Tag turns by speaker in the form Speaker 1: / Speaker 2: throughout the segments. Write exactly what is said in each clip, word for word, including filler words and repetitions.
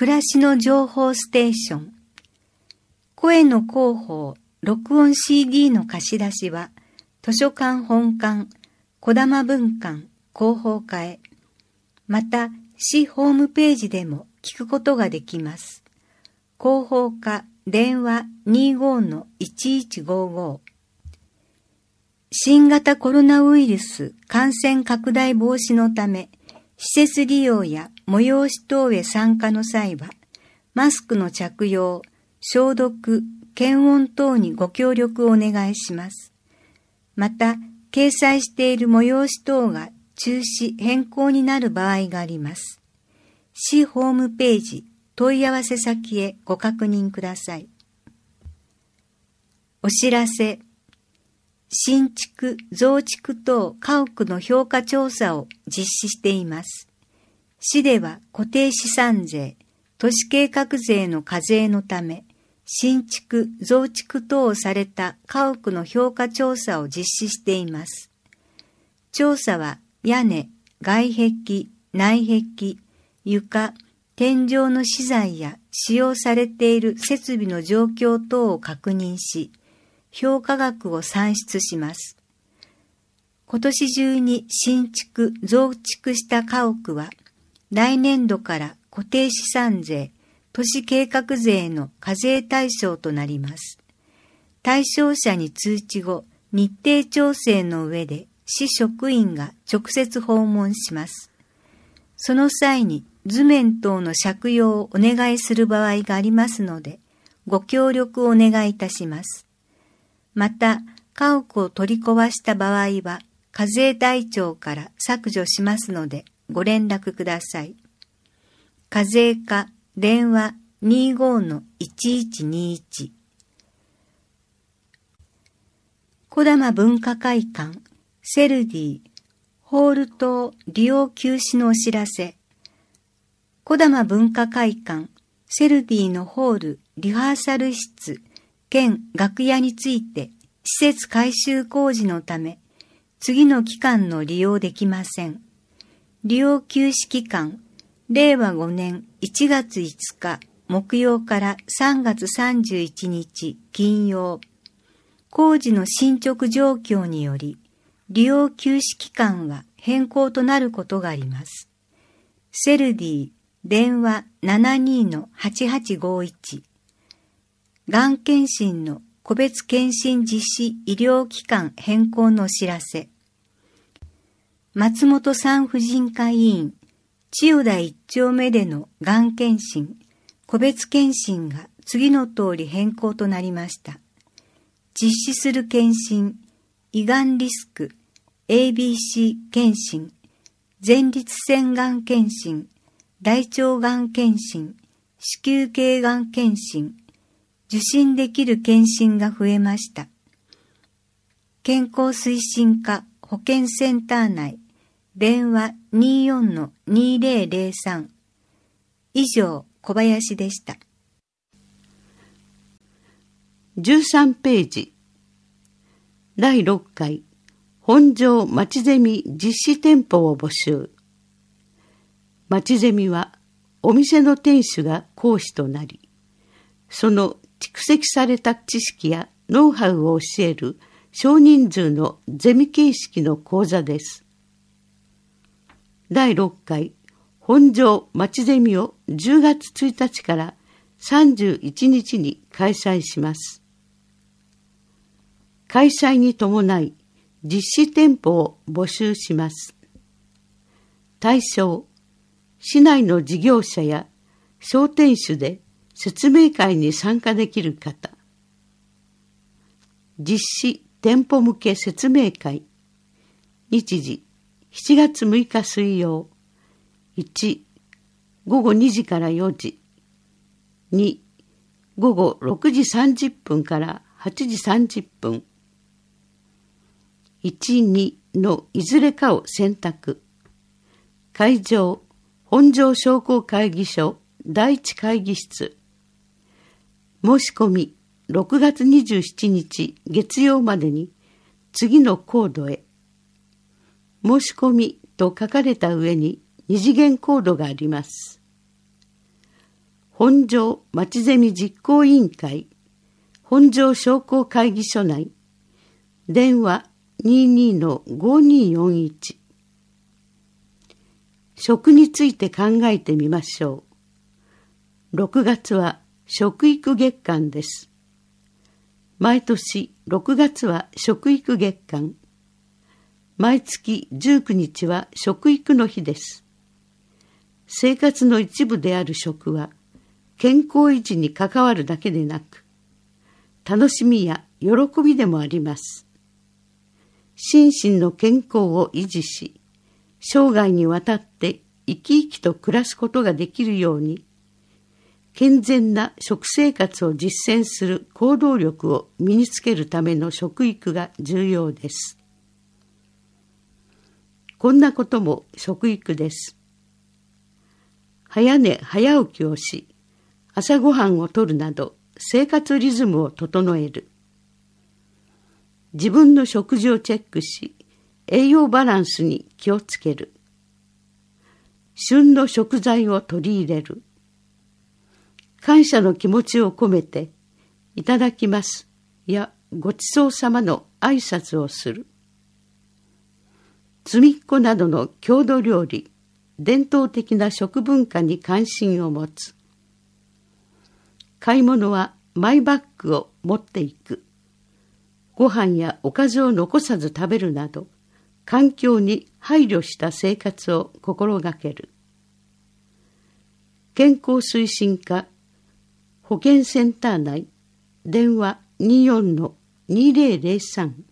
Speaker 1: 暮らしの情報ステーション。声の広報、録音 シーディー の貸し出しは、図書館本館、児玉文館、広報課へ。また、市ホームページでも聞くことができます。広報課電話 にじゅうごのいちいちごご。新型コロナウイルス感染拡大防止のため、施設利用や催し等へ参加の際は、マスクの着用、消毒、検温等にご協力をお願いします。また、掲載している催し等が中止・変更になる場合があります。市ホームページ、問い合わせ先へご確認ください。お知らせ。新築・増築等家屋の評価調査を実施しています。市では固定資産税、都市計画税の課税のため、新築・増築等をされた家屋の評価調査を実施しています。調査は屋根、外壁、内壁、床、天井の資材や使用されている設備の状況等を確認し、評価額を算出します。今年中に新築・増築した家屋は、来年度から固定資産税、都市計画税の課税対象となります。対象者に通知後、日程調整の上で市職員が直接訪問します。その際に図面等の借用をお願いする場合がありますので、ご協力をお願いいたします。また、家屋を取り壊した場合は、課税台帳から削除しますので、ご連絡ください。課税課電話 にじゅうごのいちいちにいち。児玉文化会館セルディホール棟利用休止のお知らせ。児玉文化会館セルディのホールリハーサル室兼楽屋について施設改修工事のため次の期間の利用できません。利用休止期間れいわごねんいちがついつか木曜からさんがつさんじゅういちにち金曜。工事の進捗状況により利用休止期間は変更となることがあります。セルディ電話 ななにのはちはちごいち。がん検診の個別検診実施医療機関変更のお知らせ。松本産婦人科医院千代田一丁目でのがん検診、個別検診が次の通り変更となりました。実施する検診、胃がんリスク、エービーシー 検診、前立腺がん検診、大腸がん検診、子宮頸がん検診、受診できる検診が増えました。健康推進課保健センター内、電話 にじゅうよんのにぜろぜろさん。以上、小林でした。
Speaker 2: じゅうさんページ。だいろっかい本庄まちゼミ実施店舗を募集。まちゼミはお店の店主が講師となり、その蓄積された知識やノウハウを教える少人数のゼミ形式の講座です。だいろっかい本庄まちゼミをじゅうがつついたちからさんじゅういちにちに開催します。開催に伴い実施店舗を募集します。対象、市内の事業者や商店主で説明会に参加できる方。実施店舗向け説明会。日時、しちがつむいか水曜。いち、ごごにじからよじ。に、ごごろくじさんじゅっぷんからはちじさんじゅっぷん。いち、にのいずれかを選択。会場、本庄商工会議所だいいち会議室。申し込み、ろくがつにじゅうしちにち月曜までに次のコードへ。申し込みと書かれた上に二次元コードがあります。 本庄町ゼミ実行委員会本庄商工会議所内、電話 にじゅうにのごにーよんいち。食について考えてみましょう。ろくがつは食育月間です。毎年ろくがつは食育月間。毎月じゅうくにちは食育の日です。生活の一部である食は、健康維持に関わるだけでなく、楽しみや喜びでもあります。心身の健康を維持し、生涯にわたって生き生きと暮らすことができるように、健全な食生活を実践する行動力を身につけるための食育が重要です。こんなことも食育です。早寝早起きをし、朝ごはんをとるなど生活リズムを整える。自分の食事をチェックし、栄養バランスに気をつける。旬の食材を取り入れる。感謝の気持ちを込めて、いただきますやごちそうさまの挨拶をする。つみっこなどの郷土料理、伝統的な食文化に関心を持つ。買い物はマイバッグを持っていく。ご飯やおかずを残さず食べるなど、環境に配慮した生活を心がける。健康推進課保健センター内、電話 にじゅうよんのにぜろぜろさん。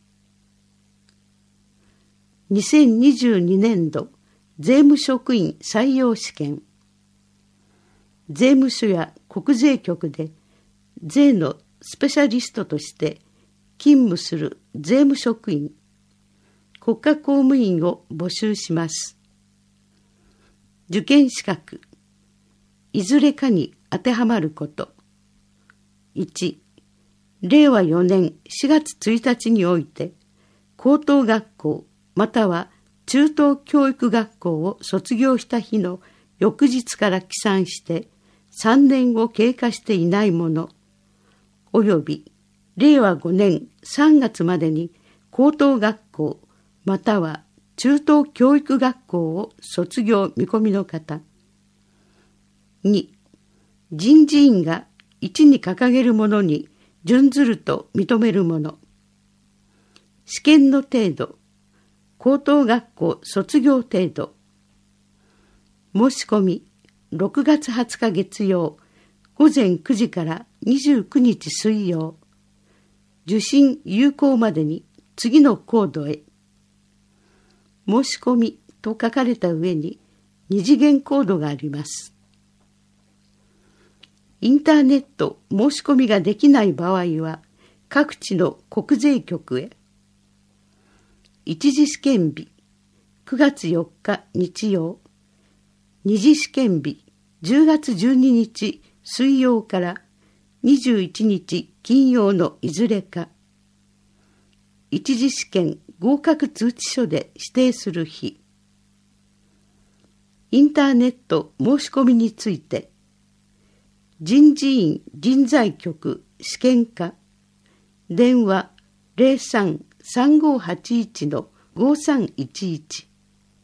Speaker 2: にせんにじゅうにねんど税務職員採用試験。税務署や国税局で税のスペシャリストとして勤務する税務職員、国家公務員を募集します。受験資格、いずれかに当てはまること。いち、れいわよねんしがつついたちにおいて、高等学校または中等教育学校を卒業した日の翌日から起算してさんねんを経過していないもの、およびれいわごねんさんがつまでに高等学校または中等教育学校を卒業見込みの方。に、人事院がいちに掲げるものに準ずると認めるもの。試験の程度、高等学校卒業程度。申し込み、ろくがつはつか月曜、ごぜんくじからにじゅうくにち水曜。受信有効までに次のコードへ。申し込みと書かれた上に二次元コードがあります。インターネット申し込みができない場合は、各地の国税局へ。一次試験日、くがつよっか日曜。二次試験日、じゅうがつじゅうににち水曜からにじゅういちにち金曜のいずれか。一次試験合格通知書で指定する日。インターネット申し込みについて、人事院人材局試験課、電話 ゼロさん さんごはちいち のごさんいちいち。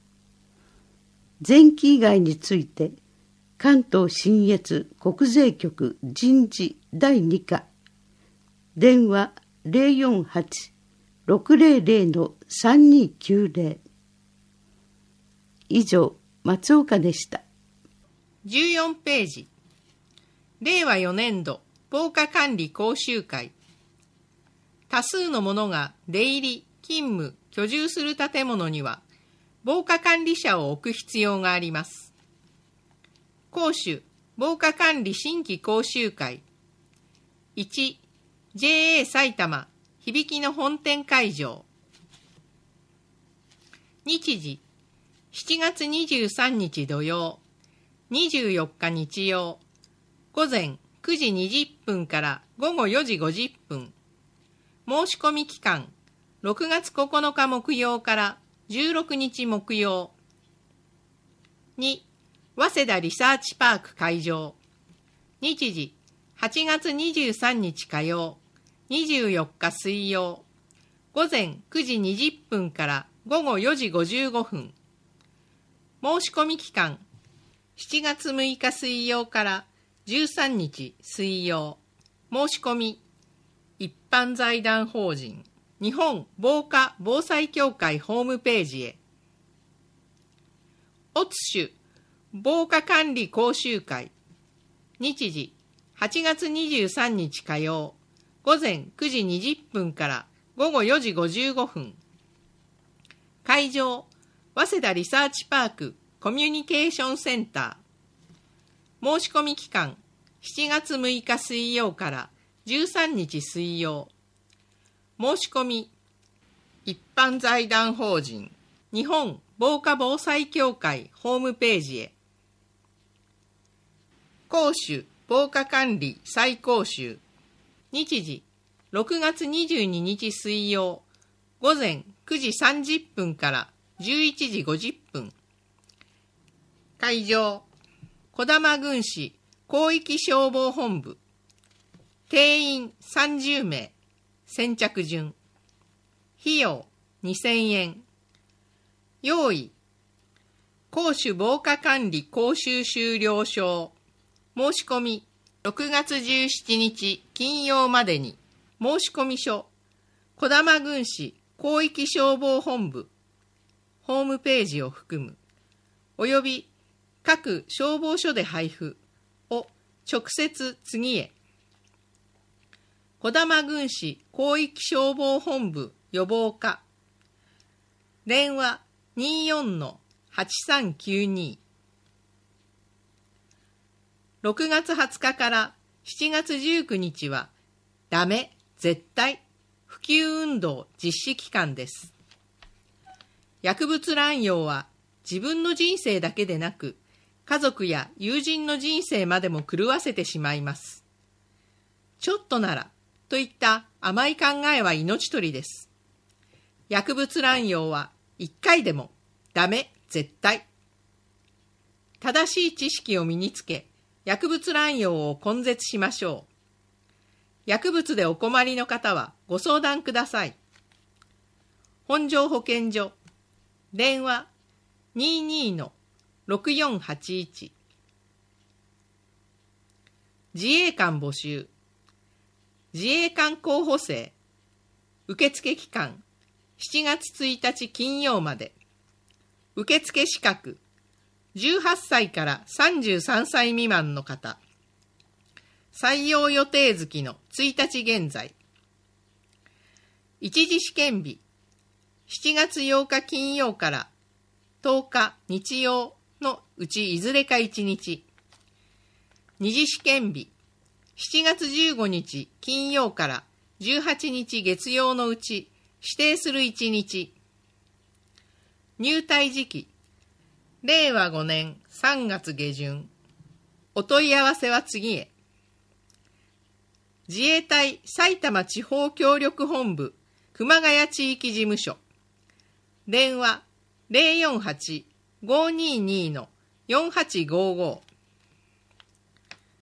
Speaker 2: 前期以外について、関東信越国税局人事だいに課、電話 ゼロよんはち ろくぜろぜろ のさんにきゅうぜろ。以上、松岡でした。
Speaker 3: じゅうよんページ。れいわよねんど防火管理講習会。多数の者が出入り、勤務、居住する建物には防火管理者を置く必要があります。講習防火管理新規講習会。いち、ジェーエー 埼玉響の本店会場。日時、しちがつにじゅうさんにち土曜、にじゅうよっか日曜、午前くじにじゅっぷんから午後よじごじゅっぷん。申し込み期間、ろくがつここのか木曜からじゅうろくにち木曜。に、早稲田リサーチパーク会場。 日時はちがつにじゅうさんにち火曜、にじゅうよっか水曜、午前くじにじゅっぷんから午後よじごじゅうごふん。申し込み期間、しちがつむいか水曜からじゅうさんにち水曜。申し込み、一般財団法人日本防火防災協会ホームページへ。オツシュ防火管理講習会、日時はちがつにじゅうさんにち火曜、午前くじにじゅっぷんから午後よじごじゅうごふん。会場、早稲田リサーチパークコミュニケーションセンター。申し込み期間、しちがつむいか水曜からじゅうさんにち水曜。申し込み、一般財団法人日本防火防災協会ホームページへ。講習防火管理再講習、日時ろくがつにじゅうににち水曜、午前くじさんじゅっぷんからじゅういちじごじゅっぷん。会場、児玉郡市広域消防本部。定員さんじゅうめい、先着順。費用にせんえん。用意、講習防火管理講習終了証。申し込み、ろくがつじゅうしちにち金曜までに。申し込み書、児玉郡市広域消防本部ホームページを含む、および各消防署で配布を直接次へ。児玉郡市広域消防本部予防課、電話 にじゅうよんのはちさんきゅうに。ろくがつはつかからしちがつじゅうくにちはダメ絶対普及運動実施期間です。薬物乱用は自分の人生だけでなく、家族や友人の人生までも狂わせてしまいます。ちょっとならといった甘い考えは命取りです。薬物乱用はいっかいでもダメ絶対。正しい知識を身につけ、薬物乱用を根絶しましょう。薬物でお困りの方はご相談ください。本庄保健所、電話 にじゅうにのろくよんはちいち。自衛官募集、自衛官候補生、受付期間しちがつついたち金曜まで。受付資格、じゅうはっさいからさんじゅうさんさい未満の方。採用予定月のついたち現在。一次試験日、しちがつようか金曜からとおか日曜のうちいずれかいちにち。二次試験日、しちがつじゅうごにち金曜からじゅうはちにち月曜のうち指定するいちにち。入隊時期、れいわごねんさんがつげじゅん。お問い合わせは次へ。自衛隊埼玉地方協力本部熊谷地域事務所、電話 ゼロよんはち ごーにーにーのよんはちごーごー。